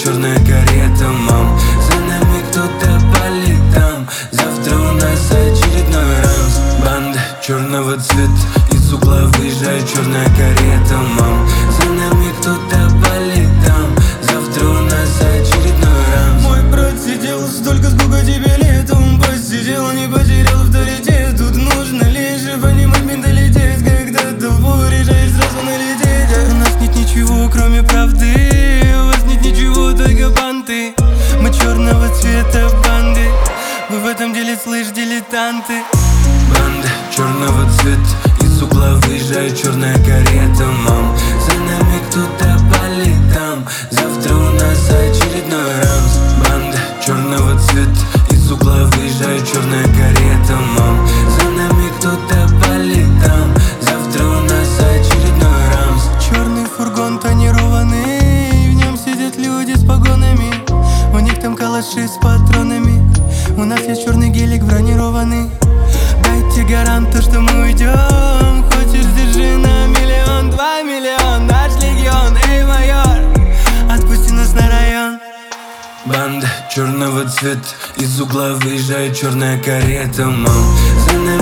черная карета, мам. За нами кто-то по летам. Завтра у нас очередной рамс. Банда черного цвета, из угла выезжает черная карета, мам. За нами кто-то по летам. Завтра у нас очередной рамс. Мой брат сидел, столько сколько тебе лет. Он посидел, не потерял авторитет. Тут нужно лишь понимать менталитет. Когда толпу решаешь сразу налететь. У нас нет ничего, кроме правды. У вас нет ничего, только банты. Мы черного цвета банды. Вы в этом деле, слышь, дилетанты. Банда черного цвета, из угла выезжает черная карета, мам. За нами кто-то по летам. Завтра у нас очередной рамс. Банда черного цвета, из угла выезжает черная карета, мам. За нами кто-то по летам. Завтра у нас очередной рамс. Черный фургон тонированный, в нем сидят люди с погонами. У них там калаши с патронами. У нас есть черный гелик бронированный. Дайте гарант, что мы уйдем. Хочешь, держи на миллион, 2 миллиона, наш легион. Эй, майор, отпусти нас на район. Банда черного цвета, из угла выезжает черная карета, мам. За нами